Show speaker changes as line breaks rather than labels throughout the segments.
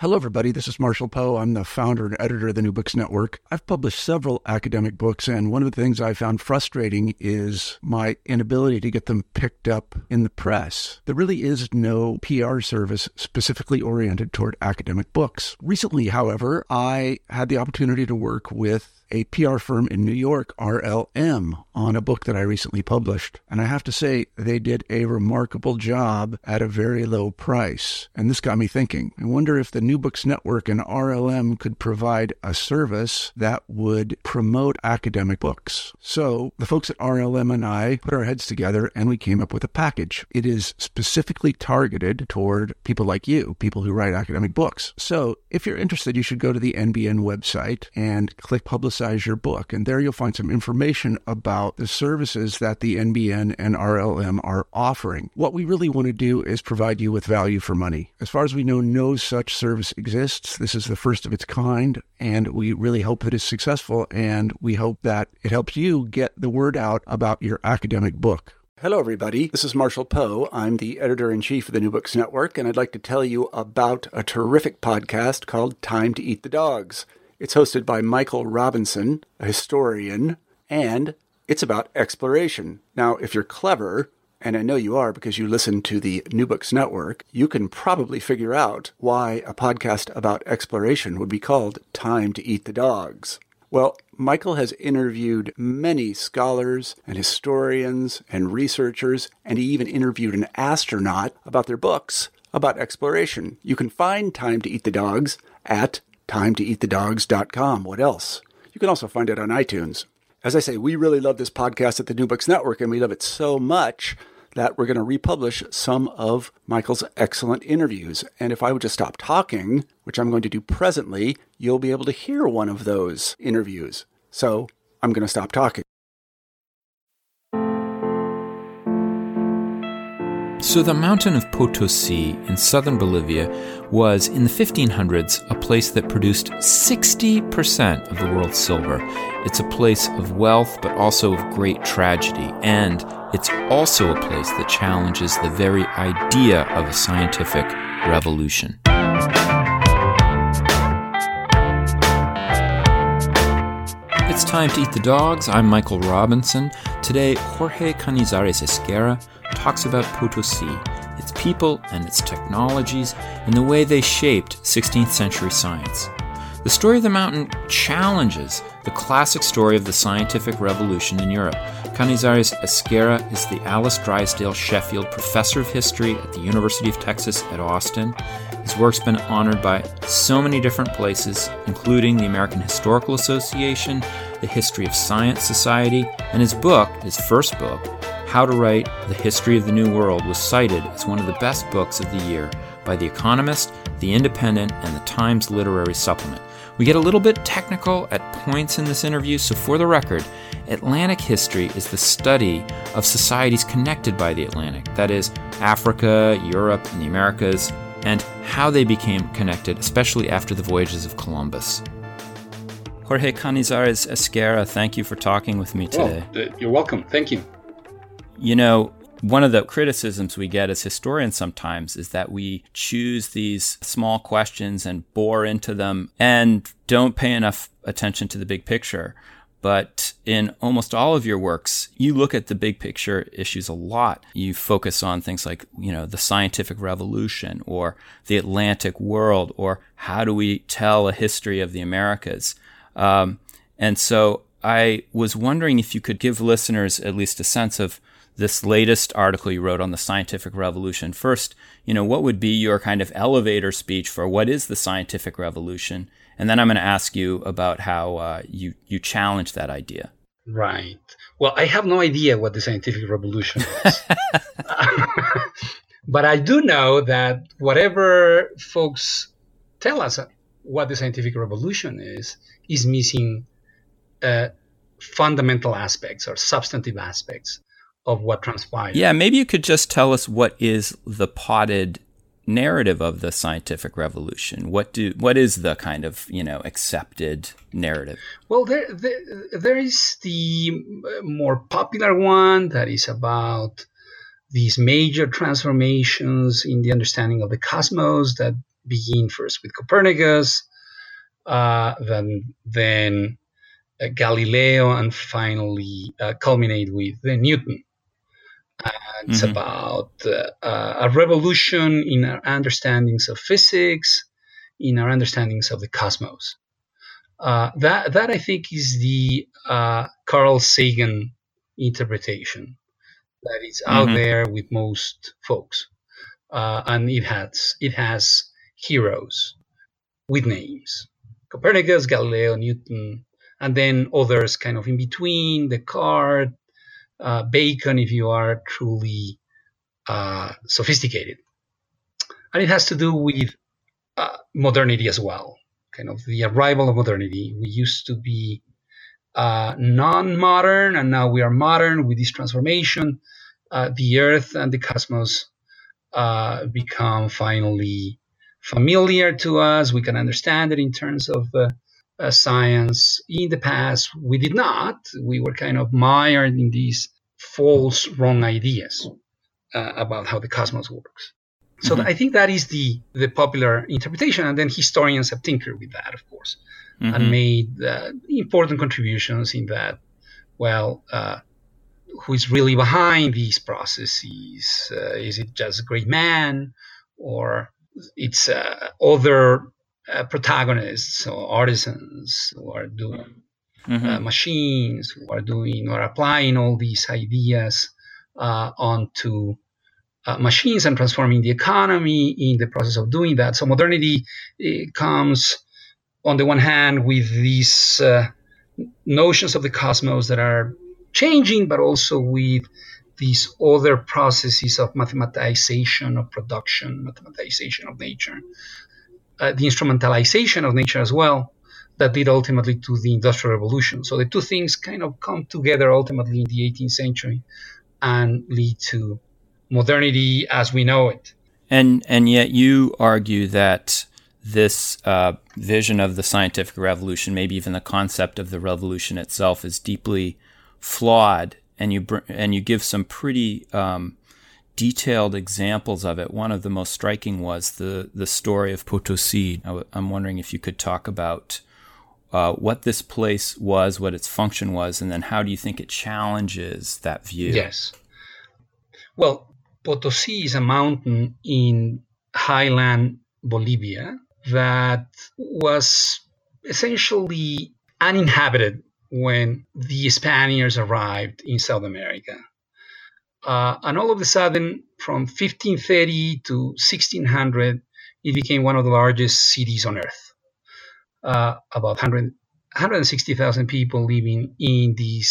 Hello, everybody. This is Marshall Poe. I'm the founder and editor of the New Books Network. I've published several academic books, and one of the things I found frustrating is my inability to get them picked up in the press. There really is no PR service specifically oriented toward academic books. Recently, however, I had the opportunity to work with a PR firm in New York, RLM, on a book that I recently published. And I have to say, they did a remarkable job at a very low price. And this got me thinking. I wonder if the New Books Network and RLM could provide a service that would promote academic books. So the folks at RLM and I put our heads together and we came up with a package. It is specifically targeted toward people like you, people who write academic books. So if you're interested, you should go to the NBN website and click Publicize Your Book. And there you'll find some information about the services that the NBN and RLM are offering. What we really want to do is provide you with value for money. As far as we know, no such service exists. This is the first of its kind, and we really hope that it's successful, and we hope that it helps you get the word out about your academic book. Hello, everybody. This is Marshall Poe. I'm the editor-in-chief of the New Books Network, and I'd like to tell you about a terrific podcast called Time to Eat the Dogs. It's hosted by Michael Robinson, a historian, and it's about exploration. Now, if you're clever, and I know you are because you listen to the New Books Network, you can probably figure out why a podcast about exploration would be called Time to Eat the Dogs. Well, Michael has interviewed many scholars and historians and researchers, and he even interviewed an astronaut about their books about exploration. You can find Time to Eat the Dogs at timetoeatthedogs.com. What else? You can also find it on iTunes. As I say, we really love this podcast at the New Books Network, and we love it so much that we're going to republish some of Michael's excellent interviews. And if I would just stop talking, which I'm going to do presently, you'll be able to hear one of those interviews. So I'm going to stop talking.
So the mountain of Potosi in southern Bolivia was, in the 1500s, a place that produced 60% of the world's silver. It's a place of wealth, but also of great tragedy. And it's also a place that challenges the very idea of a scientific revolution. It's time to eat the dogs. I'm Michael Robinson. Today, Jorge Canizares Esquerra talks about Potosi, its people and its technologies, and the way they shaped 16th century science. The story of the mountain challenges the classic story of the scientific revolution in Europe. Canizares Esquerra is the Alice Drysdale Sheffield Professor of History at the University of Texas at Austin. His work's been honored by so many different places, including the American Historical Association, the History of Science Society, and his book, his first book, How to Write the History of the New World, was cited as one of the best books of the year by The Economist, The Independent, and the Times Literary Supplement. We get a little bit technical at points in this interview, so for the record, Atlantic history is the study of societies connected by the Atlantic, that is, Africa, Europe, and the Americas, and how they became connected, especially after the voyages of Columbus. Jorge Canizares Esquerra, thank you for talking with me today.
Well, you're welcome. Thank you.
You know, one of the criticisms we get as historians sometimes is that we choose these small questions and bore into them and don't pay enough attention to the big picture. But in almost all of your works, you look at the big picture issues a lot. You focus on things like, the scientific revolution or the Atlantic world, or how do we tell a history of the Americas? And so I was wondering if you could give listeners at least a sense of this latest article you wrote on the scientific revolution. First, what would be your kind of elevator speech for what is the scientific revolution? And then I'm going to ask you about how you challenge that idea.
Right. Well, I have no idea what the scientific revolution is. But I do know that whatever folks tell us what the scientific revolution is missing fundamental aspects or substantive aspects of what transpired.
Yeah, maybe you could just tell us what is the potted narrative of the scientific revolution. What is the kind of accepted narrative?
Well, there is the more popular one that is about these major transformations in the understanding of the cosmos that begin first with Copernicus, then Galileo, and finally culminate with Newton. And it's about a revolution in our understandings of physics, in our understandings of the cosmos. That I think is the Carl Sagan interpretation that is out there with most folks, and it has heroes with names: Copernicus, Galileo, Newton, and then others kind of in between, Descartes, Bacon, if you are truly sophisticated. And it has to do with modernity as well, kind of the arrival of modernity. We used to be non-modern, and now we are modern with this transformation. The Earth and the cosmos become finally familiar to us. We can understand it in terms of science. In the past, we did not. We were kind of mired in these false, wrong ideas about how the cosmos works. So I think that is the popular interpretation. And then historians have tinkered with that, of course, and made important contributions in that, well, who is really behind these processes? Is it just a great man, or it's other protagonists or artisans who are doing machines, who are doing or applying all these ideas onto machines and transforming the economy in the process of doing that? So modernity comes on the one hand with these notions of the cosmos that are changing, but also with these other processes of mathematization of production, mathematization of nature, the instrumentalization of nature as well, that lead ultimately to the Industrial Revolution. So the two things kind of come together ultimately in the 18th century and lead to modernity as we know it.
And yet you argue that this vision of the scientific revolution, maybe even the concept of the revolution itself, is deeply flawed, and you give some pretty detailed examples of it. One of the most striking was the story of Potosi. I'm wondering if you could talk about what this place was, what its function was, and then how do you think it challenges that view?
Yes. Well, Potosi is a mountain in highland Bolivia that was essentially uninhabited when the Spaniards arrived in South America. And all of a sudden, from 1530 to 1600, it became one of the largest cities on earth. About 160,000 people living in the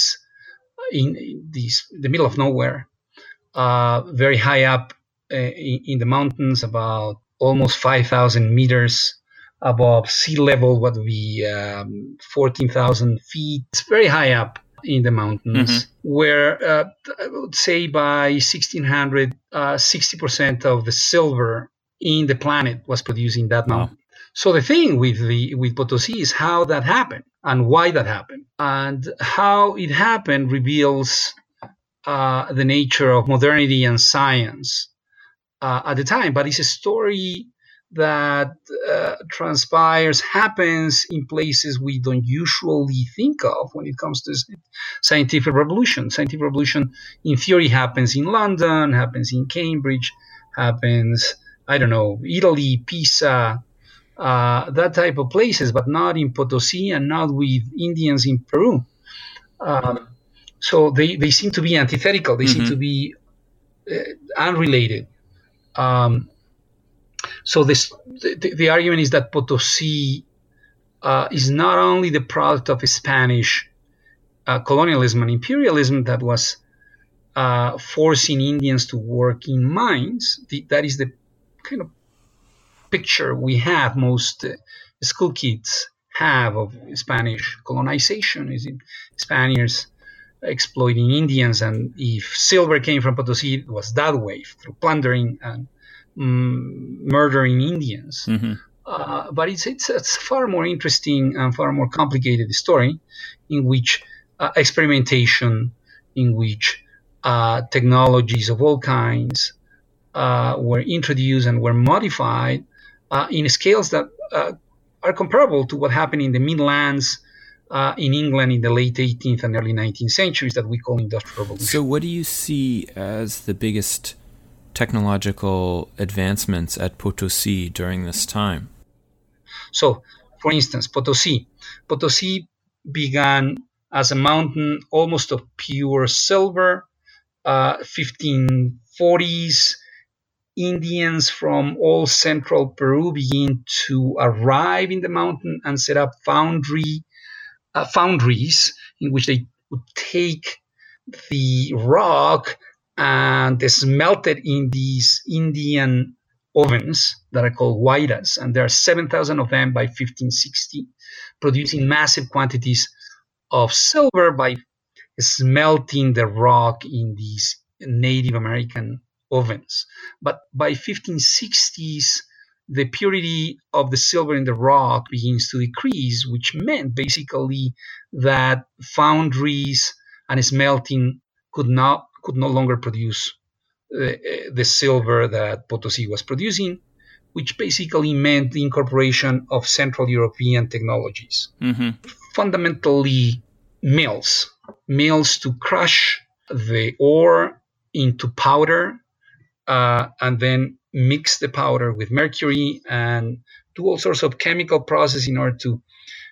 middle of nowhere, very high up in the mountains, about almost 5,000 meters above sea level, what would be 14,000 feet. It's very high up in the mountains, where I would say by 1600, 60% of the silver in the planet was produced in that mountain. So the thing with Potosi is how that happened and why that happened. And how it happened reveals the nature of modernity and science at the time. But it's a story that transpires, happens in places we don't usually think of when it comes to scientific revolution. Scientific revolution, in theory, happens in London, happens in Cambridge, happens, I don't know, Italy, Pisa, that type of places, but not in Potosi and not with Indians in Peru. So they seem to be antithetical. They seem to be unrelated. So the argument is that Potosi is not only the product of Spanish colonialism and imperialism that was forcing Indians to work in mines. That is the kind of picture we have, most school kids have of Spanish colonization, is Spaniards exploiting Indians. And if silver came from Potosi, it was that way, through plundering and murdering Indians. But it's a far more interesting and far more complicated story in which experimentation, in which technologies of all kinds were introduced and were modified in scales that are comparable to what happened in the Midlands in England in the late 18th and early 19th centuries that we call Industrial Revolution.
So what do you see as the biggest technological advancements at Potosi during this time?
So, for instance, Potosi began as a mountain almost of pure silver. 1540s, Indians from all central Peru begin to arrive in the mountain and set up foundries in which they would take the rock and they smelt it in these Indian ovens that are called huayras, and there are 7,000 of them by 1560, producing massive quantities of silver by smelting the rock in these Native American ovens. But by 1560s, the purity of the silver in the rock begins to decrease, which meant basically that foundries and smelting could no longer produce the silver that Potosi was producing, which basically meant the incorporation of Central European technologies. Fundamentally, mills to crush the ore into powder and then mix the powder with mercury and do all sorts of chemical process in order to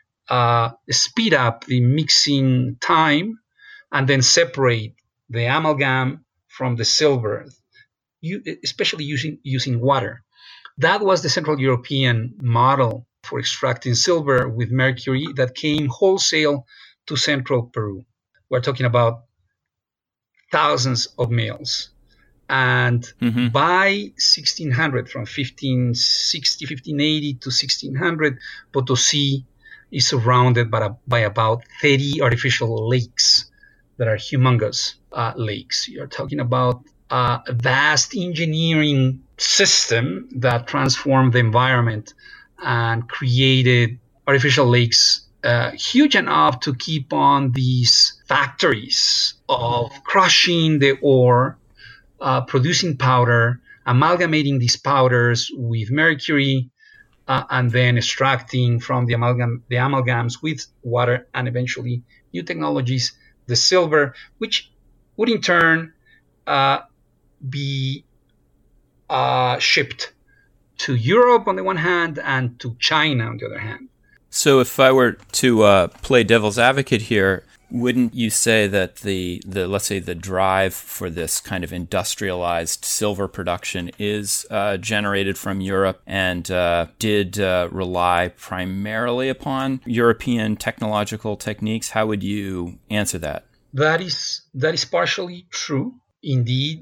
speed up the mixing time and then separate the amalgam from the silver, especially using water. That was the Central European model for extracting silver with mercury that came wholesale to central Peru. We're talking about thousands of mills. And by 1600, from 1560, 1580 to 1600, Potosi is surrounded by about 30 artificial lakes that are humongous lakes. You're talking about a vast engineering system that transformed the environment and created artificial lakes huge enough to keep on these factories of crushing the ore, producing powder, amalgamating these powders with mercury, and then extracting from the amalgams with water and eventually new technologies, the silver, which would in turn be shipped to Europe on the one hand and to China on the other hand.
So if I were to play devil's advocate here, wouldn't you say that the let's say the drive for this kind of industrialized silver production is generated from Europe and did rely primarily upon European technological techniques? How would you answer that?
That is partially true. Indeed,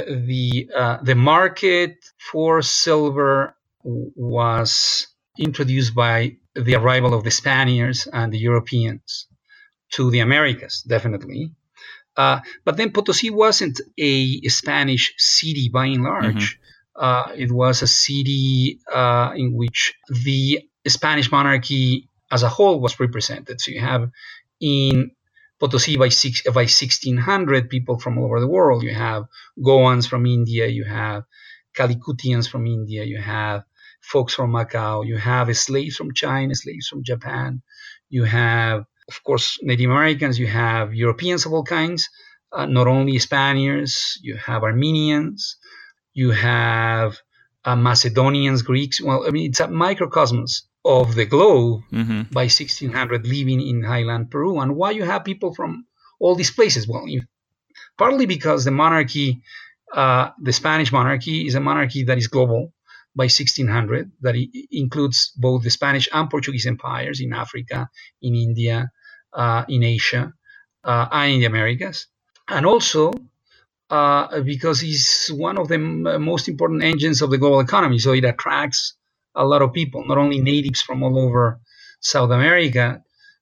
the market for silver was introduced by the arrival of the Spaniards and the Europeans to the Americas, definitely. But then Potosi wasn't a Spanish city by and large. It was a city in which the Spanish monarchy as a whole was represented. So you have in Potosi by 1600 people from all over the world. You have Goans from India, you have Calicutians from India, you have folks from Macau, you have slaves from China, slaves from Japan, you have, of course, Native Americans, you have Europeans of all kinds, not only Spaniards, you have Armenians, you have Macedonians, Greeks. Well, I mean, it's a microcosmos of the globe by 1600 living in highland Peru. And why you have people from all these places? Well, partly because the monarchy, the Spanish monarchy, is a monarchy that is global by 1600, that includes both the Spanish and Portuguese empires in Africa, in India, in Asia, and in the Americas. And also because it's one of the most important engines of the global economy. So it attracts a lot of people, not only natives from all over South America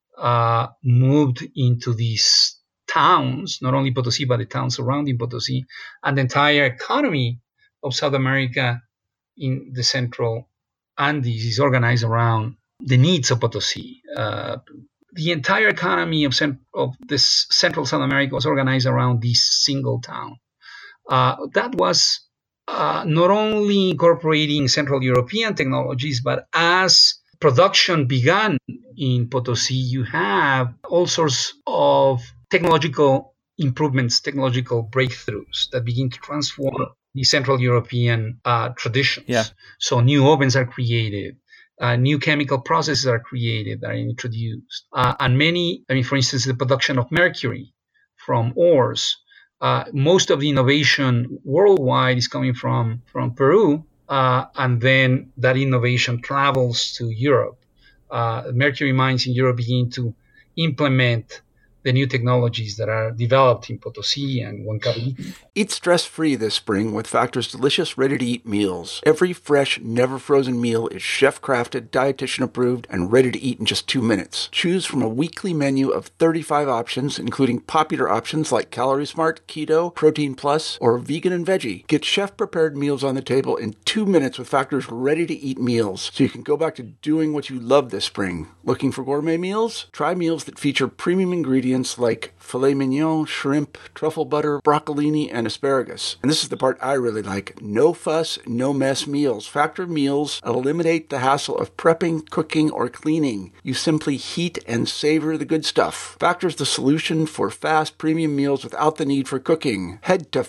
moved into these towns, not only Potosi, but the towns surrounding Potosi, and the entire economy of South America in the central Andes is organized around the needs of Potosi. The entire economy of this central South America was organized around this single town. That was not only incorporating Central European technologies, but as production began in Potosi, you have all sorts of technological improvements, technological breakthroughs that begin to transform the Central European traditions.
Yeah.
So new ovens are created. New chemical processes are created, that are introduced. And many, for instance, the production of mercury from ores. Most of the innovation worldwide is coming from Peru, and then that innovation travels to Europe. Mercury mines in Europe begin to implement the new technologies that are developed in Potosi and Huancavelica.
Eat stress-free this spring with Factor's delicious ready-to-eat meals. Every fresh, never-frozen meal is chef-crafted, dietitian-approved, and ready to eat in just 2 minutes. Choose from a weekly menu of 35 options, including popular options like Calorie Smart, Keto, Protein Plus, or Vegan and Veggie. Get chef-prepared meals on the table in 2 minutes with Factor's ready-to-eat meals, so you can go back to doing what you love this spring. Looking for gourmet meals? Try meals that feature premium ingredients like filet mignon, shrimp, truffle butter, broccolini, and asparagus. And this is the part I really like. No fuss, no mess meals. Factor meals eliminate the hassle of prepping, cooking, or cleaning. You simply heat and savor the good stuff. Factor's the solution for fast premium meals without the need for cooking. Head to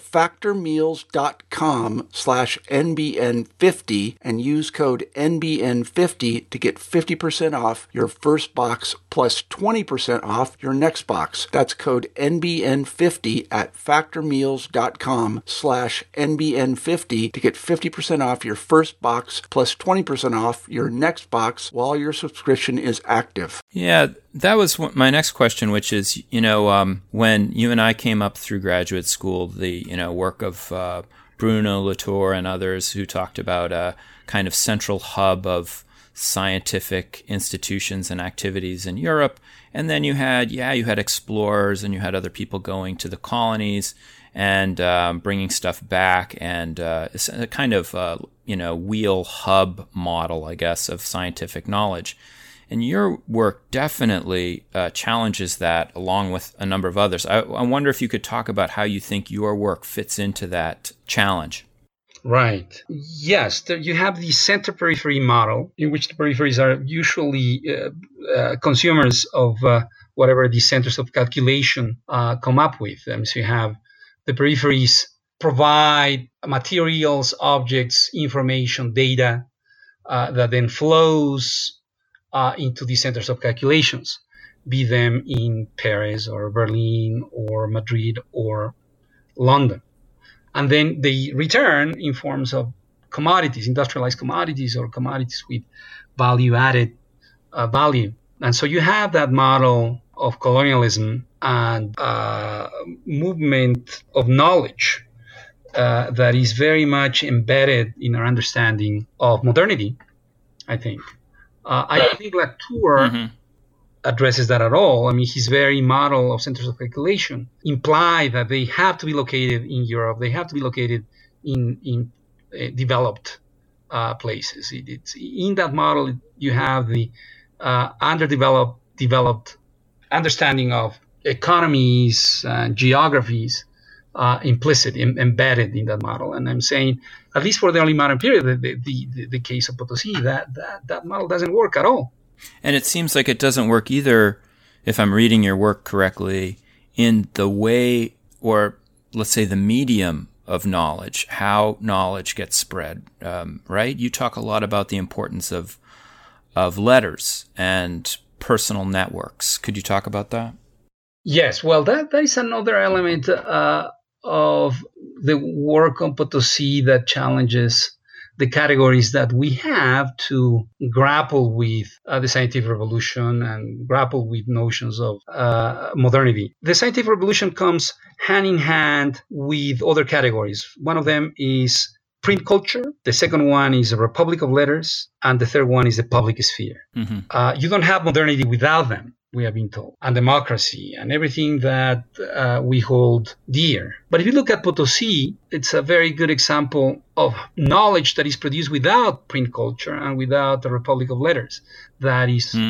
factormeals.com/NBN50 and use code NBN50 to get 50% off your first box plus 20% off your next box. That's code NBN50 at factormeals.com/NBN50 to get 50% off your first box plus 20% off your next box while your subscription is active.
Yeah, that was my next question, which is, when you and I came up through graduate school, the, work of Bruno Latour and others who talked about a kind of central hub of scientific institutions and activities in Europe. And then you had explorers and you had other people going to the colonies and bringing stuff back, and it's a kind of wheel hub model, I guess, of scientific knowledge. And your work definitely challenges that, along with a number of others. I wonder if you could talk about how you think your work fits into that challenge.
Right. Yes, you have the center-periphery model, in which the peripheries are usually consumers of whatever the centers of calculation come up with. So you have the peripheries provide materials, objects, information, data that then flows into the centers of calculations, be them in Paris or Berlin or Madrid or London. And then they return in forms of commodities, industrialized commodities, or commodities with value-added value. And so you have that model of colonialism and movement of knowledge that is very much embedded in our understanding of modernity, I think. I don't think Latour addresses that at all. His very model of centers of calculation imply that they have to be located in Europe. They have to be located in developed places. It's in that model, you have the developed understanding of economies and geographies implicit, embedded in that model. And I'm saying, at least for the early modern period, the case of Potosi, that model doesn't work at all.
And it seems like it doesn't work either, if I'm reading your work correctly, in the way, or let's say the medium of knowledge, how knowledge gets spread, right? You talk a lot about the importance of letters and personal networks. Could you talk about that?
Yes, well, that is another element of the work on Potosi that challenges the categories that we have to grapple with the scientific revolution and grapple with notions of modernity. The scientific revolution comes hand in hand with other categories. One of them is print culture. The second one is a republic of letters. And the third one is the public sphere. Mm-hmm. You don't have modernity without them, we have been told, and democracy and everything that we hold dear. But if you look at Potosi, it's a very good example of knowledge that is produced without print culture and without the Republic of Letters. That is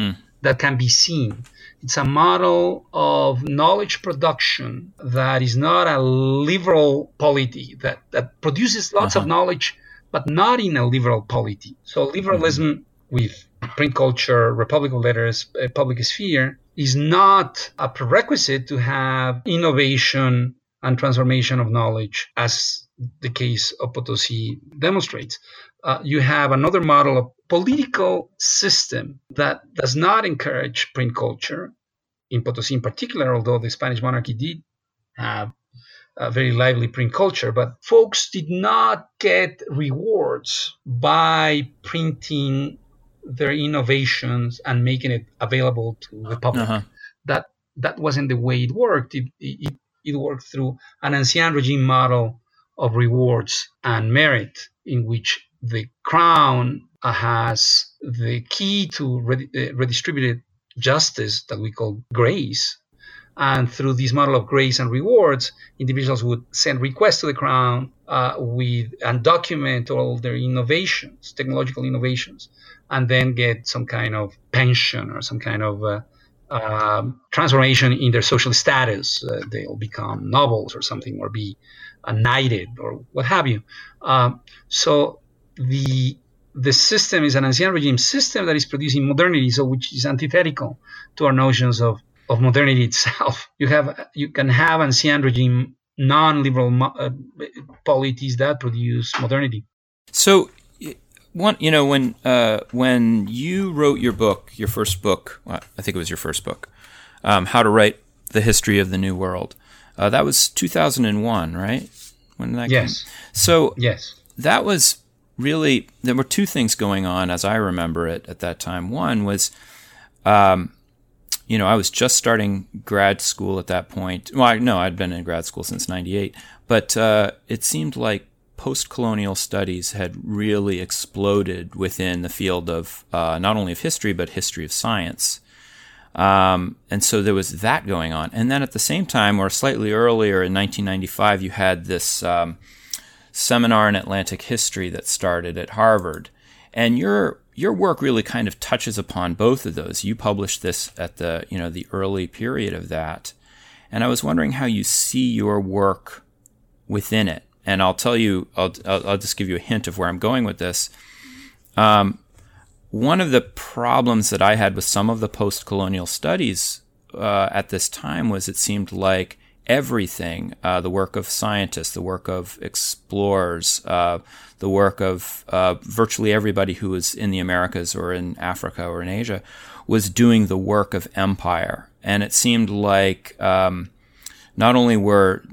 that can be seen. It's a model of knowledge production that is not a liberal polity, that produces lots of knowledge, but not in a liberal polity. So liberalism with print culture, Republic of Letters, public sphere, is not a prerequisite to have innovation and transformation of knowledge, as the case of Potosi demonstrates. You have another model of political system that does not encourage print culture, in Potosi in particular, although the Spanish monarchy did have a very lively print culture, but folks did not get rewards by printing their innovations and making it available to the public. That wasn't the way it worked. It worked through an ancien regime model of rewards and merit, in which the crown has the key to redistributed justice that we call grace. And through this model of grace and rewards, individuals would send requests to the crown and document all their innovations, technological innovations, and then get some kind of pension or some kind of transformation in their social status. They'll become nobles or something, or be knighted or what have you. So the system is an ancien regime system that is producing modernity, so which is antithetical to our notions of modernity itself. You can have ancien regime non-liberal polities that produce modernity.
So, when you wrote your first book, I think it was your first book, How to Write the History of the New World, that was 2001, right? When that came? So
yes,
that was really, there were two things going on as I remember it at that time. One was, I was just starting grad school at that point. Well, no, I'd been in grad school since 98, but it seemed like post-colonial studies had really exploded within the field of not only of history, but history of science. And so there was that going on. And then at the same time, or slightly earlier in 1995, you had this seminar in Atlantic history that started at Harvard. And your work really kind of touches upon both of those. You published this at the early period of that. And I was wondering how you see your work within it. And I'll tell you, I'll just give you a hint of where I'm going with this. One of the problems that I had with some of the post-colonial studies at this time was it seemed like everything, the work of scientists, the work of explorers, the work of virtually everybody who was in the Americas or in Africa or in Asia, was doing the work of empire. And it seemed like not only was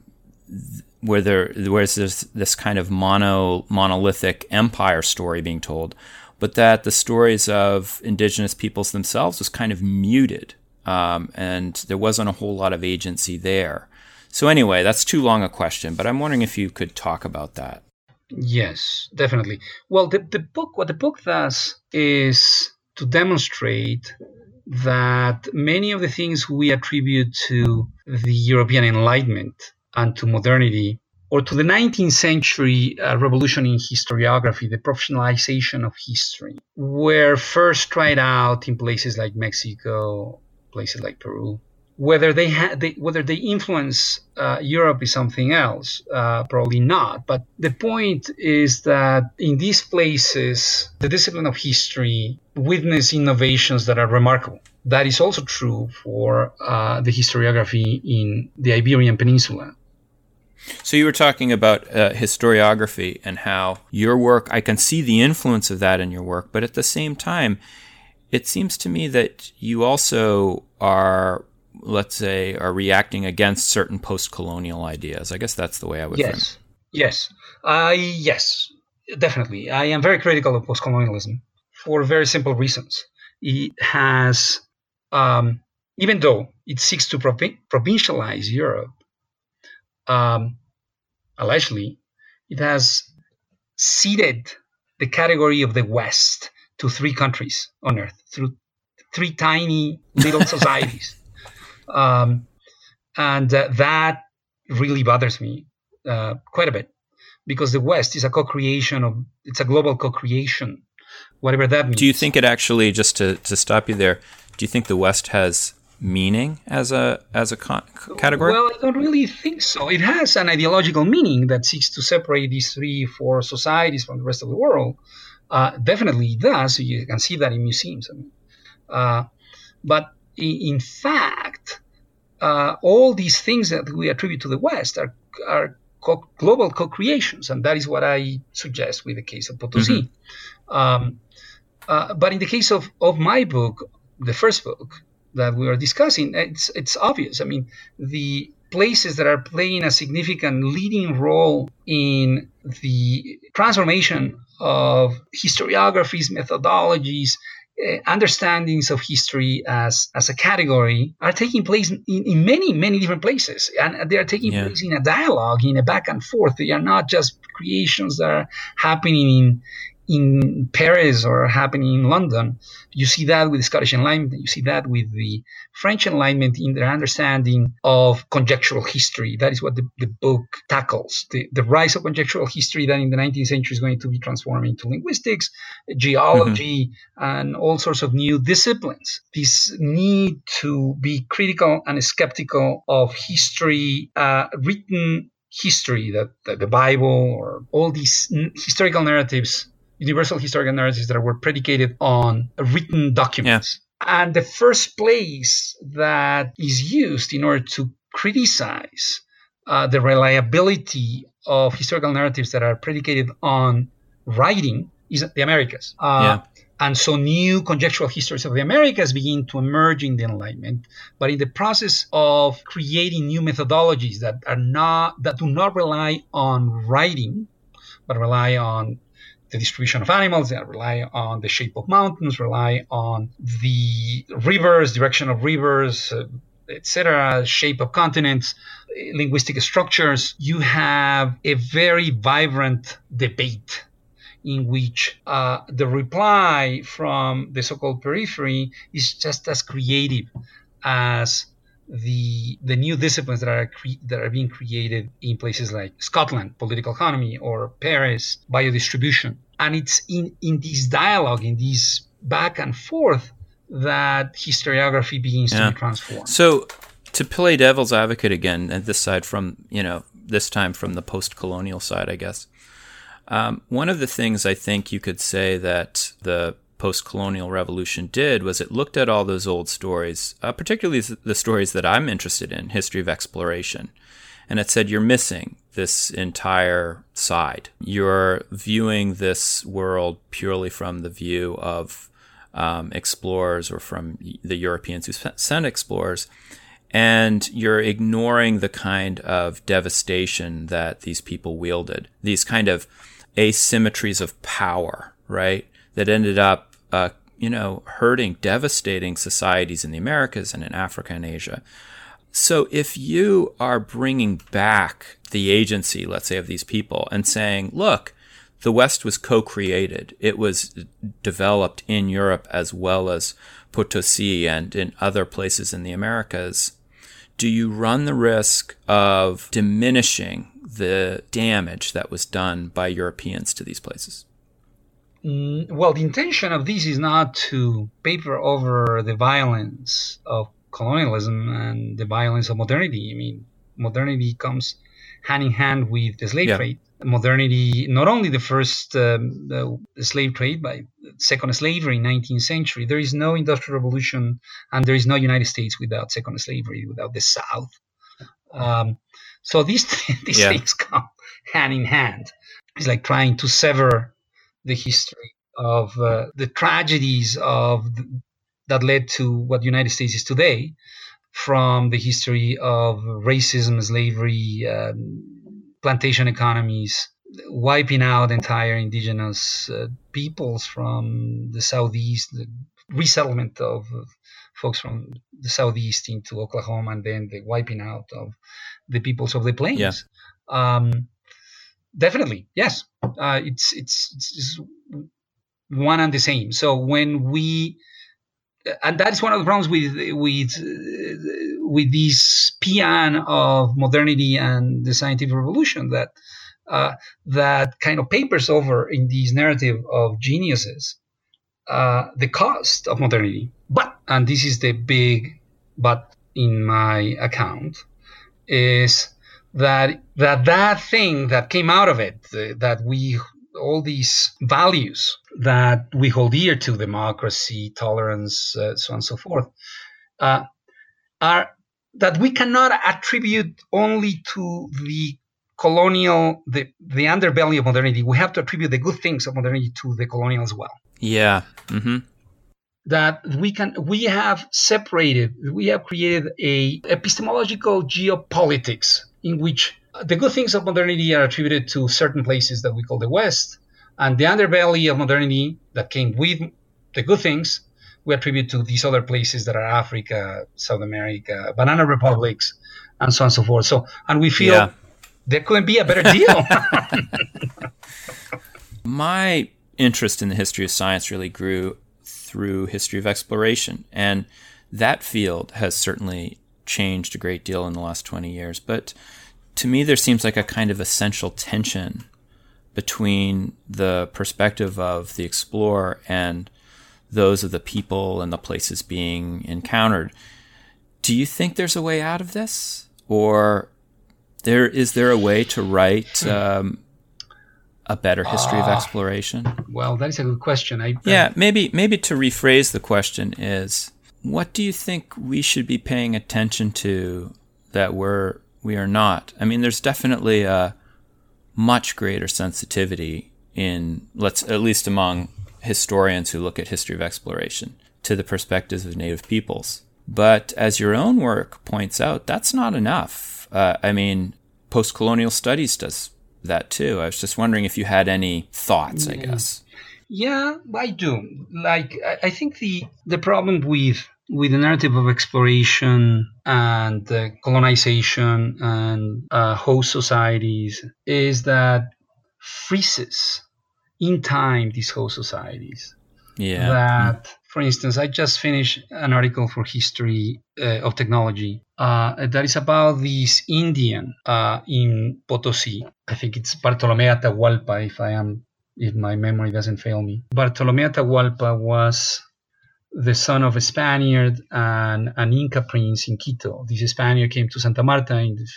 this kind of monolithic empire story being told, but that the stories of indigenous peoples themselves was kind of muted, and there wasn't a whole lot of agency there. So anyway, that's too long a question, but I'm wondering if you could talk about that.
Yes, definitely. Well, what the book does is to demonstrate that many of the things we attribute to the European Enlightenment and to modernity, or to the 19th century revolution in historiography, the professionalization of history, were first tried out in places like Mexico, places like Peru. Whether they influence Europe is something else, probably not. But the point is that in these places, the discipline of history witness innovations that are remarkable. That is also true for the historiography in the Iberian Peninsula.
So you were talking about historiography and how your work, I can see the influence of that in your work, but at the same time, it seems to me that you also are, let's say, are reacting against certain post-colonial ideas. I guess that's the way I would frame it.
Yes, definitely. I am very critical of post-colonialism for very simple reasons. It has, even though it seeks to provincialize Europe, allegedly, it has ceded the category of the West to 3 countries on Earth, through 3 tiny little societies. And that really bothers me quite a bit, because the West is it's a global co-creation, whatever that means.
Do you think it actually, just to stop you there, Do you think the West has meaning as a category?
Well, I don't really think so. It has an ideological meaning that seeks to separate these 3-4 societies from the rest of the world. Definitely it does. You can see that in museums. But in fact, all these things that we attribute to the West are global co-creations, and that is what I suggest with the case of Potosi. But in the case of my book, the first book that we are discussing, it's obvious. I mean, the places that are playing a significant leading role in the transformation of historiographies, methodologies, understandings of history as a category are taking place in many, many different places. And they are taking place in a dialogue, in a back and forth. They are not just creations that are happening in Paris or happening in London. You see that with the Scottish Enlightenment. You see that with the French Enlightenment in their understanding of conjectural history. That is what the book tackles. The rise of conjectural history that in the 19th century is going to be transformed into linguistics, geology, and all sorts of new disciplines. This need to be critical and skeptical of history, written history, that the Bible or all these historical narratives, universal historical narratives that were predicated on written documents. And the first place that is used in order to criticize the reliability of historical narratives that are predicated on writing is the Americas. And so new conjectural histories of the Americas begin to emerge in the Enlightenment, but in the process of creating new methodologies that do not rely on writing, but rely on the distribution of animals, that rely on the shape of mountains, rely on the rivers, direction of rivers, etc., shape of continents, linguistic structures. You have a very vibrant debate in which the reply from the so-called periphery is just as creative as the new disciplines that are being created in places like Scotland, political economy, or Paris, biodistribution. And it's in this dialogue, in this back and forth, that historiography begins to be transformed.
So to play devil's advocate again, and this time from the post-colonial side, I guess, one of the things I think you could say that the post-colonial revolution did was it looked at all those old stories, particularly the stories that I'm interested in, history of exploration, and it said, you're missing this entire side. You're viewing this world purely from the view of explorers or from the Europeans who sent explorers, and you're ignoring the kind of devastation that these people wielded, these kind of asymmetries of power, right, that ended up hurting, devastating societies in the Americas and in Africa and Asia. So if you are bringing back the agency, let's say, of these people and saying, look, the West was co-created. It was developed in Europe as well as Potosi and in other places in the Americas. Do you run the risk of diminishing the damage that was done by Europeans to these places?
Well, the intention of this is not to paper over the violence of colonialism and the violence of modernity. I mean, modernity comes hand in hand with the slave trade. Modernity, not only the first the slave trade, but second slavery in 19th century. There is no industrial revolution and there is no United States without second slavery, without the South. So these things come hand in hand. It's like trying to sever the history of the tragedies that led to what the United States is today from the history of racism, slavery, plantation economies, wiping out entire indigenous peoples from the Southeast, the resettlement of folks from the Southeast into Oklahoma, and then the wiping out of the peoples of the plains. Definitely, yes. It's one and the same. So when and that is one of the problems with this paean of modernity and the scientific revolution that kind of papers over in this narrative of geniuses the cost of modernity. But and this is the big but in my account, is that thing that came out of it, that we, all these values that we hold dear to, democracy, tolerance, so on and so forth, are that we cannot attribute only to the colonial, the underbelly of modernity. We have to attribute the good things of modernity to the colonial as well.
Yeah. Mm-hmm.
That we have created a epistemological geopolitics in which the good things of modernity are attributed to certain places that we call the West, and the underbelly of modernity that came with the good things we attribute to these other places that are Africa, South America, banana republics, and so on and so forth. So, and we feel there couldn't be a better deal.
My interest in the history of science really grew through history of exploration, and that field has certainly changed a great deal in the last 20 years. But to me, there seems like a kind of essential tension between the perspective of the explorer and those of the people and the places being encountered. Do you think there's a way out of this? Or is there a way to write a better history of exploration?
Well, that is a good question.
Maybe to rephrase the question is, what do you think we should be paying attention to that we are not? I mean, there's definitely a much greater sensitivity at least among historians who look at history of exploration, to the perspectives of native peoples. But as your own work points out, that's not enough. I mean, post-colonial studies does that too. I was just wondering if you had any thoughts, I guess.
Yeah, I do. Like, I think the problem with the narrative of exploration and colonization and host societies is that freezes in time these host societies.
Yeah.
That, for instance, I just finished an article for History of Technology that is about this Indian in Potosi. I think it's Bartolomé Atahualpa, if my memory doesn't fail me. Bartolomé Atahualpa was the son of a Spaniard and an Inca prince in Quito. This Spaniard came to Santa Marta in the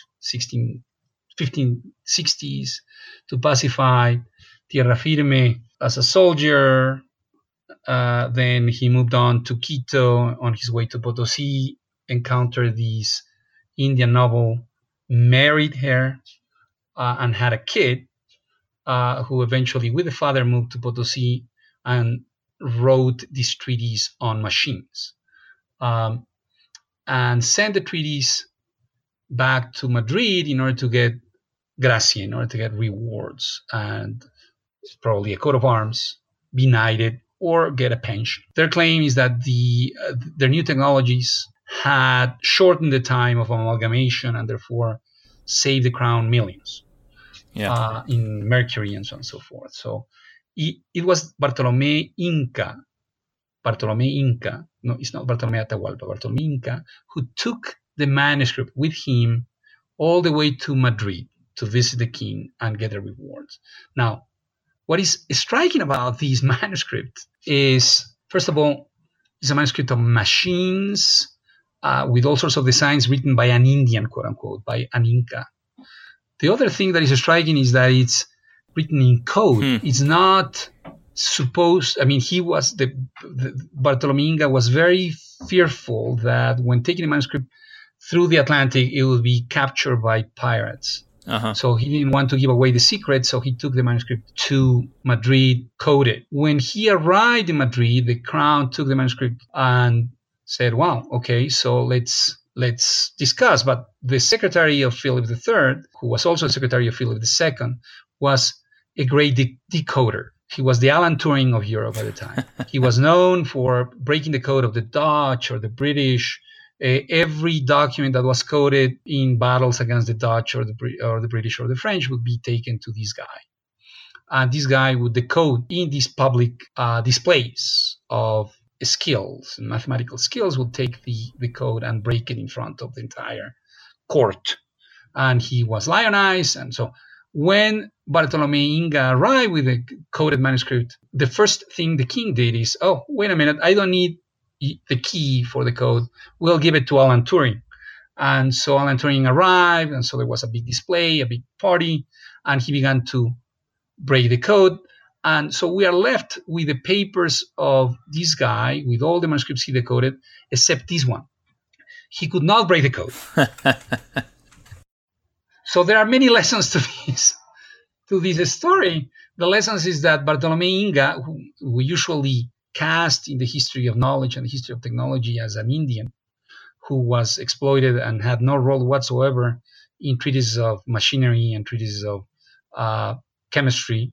1560s to pacify Tierra Firme as a soldier. Then he moved on to Quito. On his way to Potosi, encountered this Indian noble, married her, and had a kid, who eventually, with the father, moved to Potosi and wrote these treaties on machines, and sent the treaties back to Madrid in order to get gracia, in order to get rewards, and probably a coat of arms, be knighted, or get a pension. Their claim is that their new technologies had shortened the time of amalgamation and therefore saved the crown millions in mercury and so on and so forth. So it was Bartolomé Inca. No, it's not Bartolomé Atahualpa. Bartolomé Inca, who took the manuscript with him all the way to Madrid to visit the king and get the rewards. Now, what is striking about these manuscripts is, first of all, it's a manuscript of machines with all sorts of designs written by an Indian, quote unquote, by an Inca. The other thing that is striking is that it's written in code. It's not supposed, I mean, Bartolomé Inca was very fearful that when taking the manuscript through the Atlantic, it would be captured by pirates. So he didn't want to give away the secret, so he took the manuscript to Madrid, coded. When he arrived in Madrid, the crown took the manuscript and said, wow, okay, so let's discuss. But the secretary of Philip III, who was also secretary of Philip II, was a great decoder. He was the Alan Turing of Europe at the time. He was known for breaking the code of the Dutch or the British. Every document that was coded in battles against the Dutch or the British or the French would be taken to this guy. And this guy would decode in these public displays of skills, mathematical skills, would take the code and break it in front of the entire court. And he was lionized. And so when Bartolomé Inca arrived with a coded manuscript, the first thing the king did is, oh, wait a minute, I don't need the key for the code, we'll give it to Alan Turing. And so Alan Turing arrived, and so there was a big display, a big party, and he began to break the code. And so we are left with the papers of this guy, with all the manuscripts he decoded, except this one. He could not break the code. So there are many lessons to this story. The lessons is that Bartolomé Inga, who we usually cast in the history of knowledge and the history of technology as an Indian, who was exploited and had no role whatsoever in treatises of machinery and treatises of chemistry,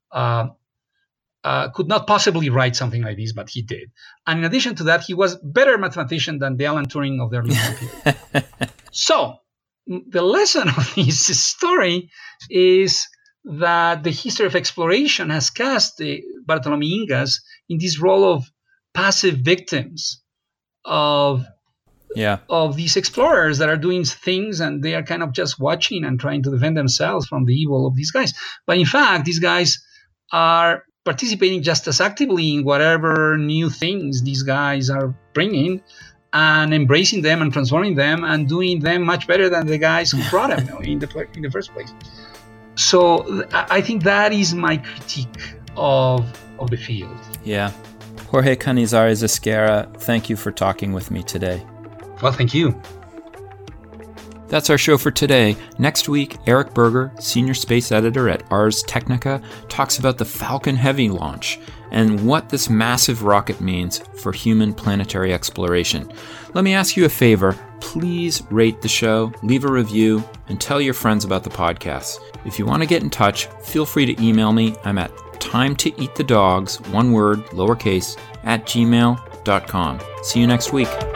could not possibly write something like this, but he did. And in addition to that, he was a better mathematician than the Alan Turing of the early period. So the lesson of this story is that the history of exploration has cast the Bartolomé Ingas in this role of passive victims of these explorers that are doing things, and they are kind of just watching and trying to defend themselves from the evil of these guys. But in fact, these guys are participating just as actively in whatever new things these guys are bringing, and embracing them and transforming them and doing them much better than the guys who brought them in the first place. So I think that is my critique of the field.
Yeah. Jorge Cañizares Esguerra, thank you for talking with me today.
Well, thank you.
That's our show for today. Next week, Eric Berger, senior space editor at Ars Technica, talks about the Falcon Heavy launch and what this massive rocket means for human planetary exploration. Let me ask you a favor. Please rate the show, leave a review, and tell your friends about the podcast. If you want to get in touch, feel free to email me. I'm at timetoeatthedogs, one word, lowercase, @gmail.com. See you next week.